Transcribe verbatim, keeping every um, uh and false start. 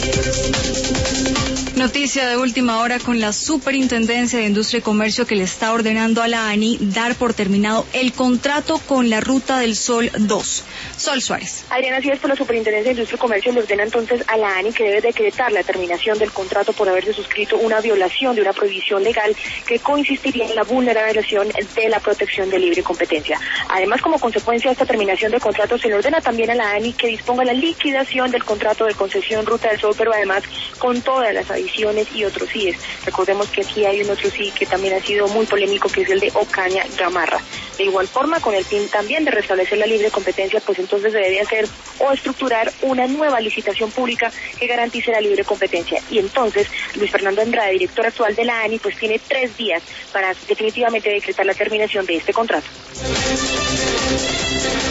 Noticia de última hora con la Superintendencia de Industria y Comercio que le está ordenando a la ANI dar por terminado el contrato con la Ruta del Sol dos. Sol Suárez. Adriana, así es, por la Superintendencia de Industria y Comercio le ordena entonces a la ANI que debe decretar la terminación del contrato por haberse suscrito una violación de una prohibición legal que consistiría en la vulneración de la protección de libre competencia. Además, como consecuencia de esta terminación del contrato, se le ordena también a la ANI que disponga la liquidación del contrato de concesión Ruta del Sol, pero además con todas las adiciones y otros sí es. Recordemos que aquí hay un otro sí que también ha sido muy polémico, que es el de Ocaña Gamarra. De igual forma, con el fin también de restablecer la libre competencia, pues entonces se debe hacer o estructurar una nueva licitación pública que garantice la libre competencia. Y entonces, Luis Fernando Andrade, director actual de la ANI, pues tiene tres días para definitivamente decretar la terminación de este contrato.